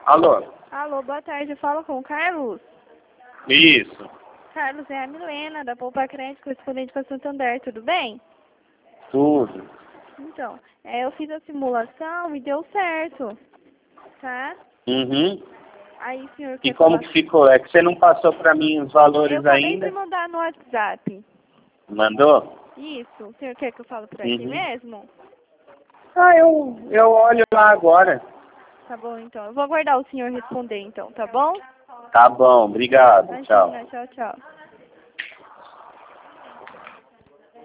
Alô? Alô, boa tarde. Eu falo com o Carlos. Isso. Carlos, é a Milena, da Poupa Crédito, correspondente com a Santander. Tudo bem? Tudo. Então, eu fiz a simulação e deu certo, tá? Uhum. Aí, o senhor E quer como falar? que ficou? É que você não passou pra mim os Eu valores acabei de ainda? mandar no WhatsApp. Mandou? Isso. O senhor quer que eu fale por aqui Uhum. mesmo? Ah, eu olho lá agora. Tá bom, então. Eu vou aguardar o senhor responder, então, tá bom? Tá bom, obrigado. Tchau. Imagina, tchau, tchau.